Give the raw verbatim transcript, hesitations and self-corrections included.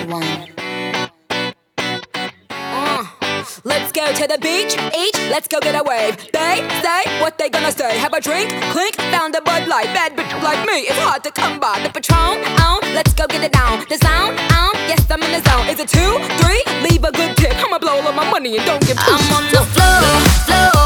one. Let's go to the beach, each, let's go get a wave. They say what they gonna say. Have a drink, clink, found a Bud Light. Bad bitch like me, it's hard to come by. The Patron, on, let's go get it down. The sound, on, yes I'm in the zone. Is it two, three? Leave a good tip. I'ma blow all of my money and don't give two. I'm on the floor, floor.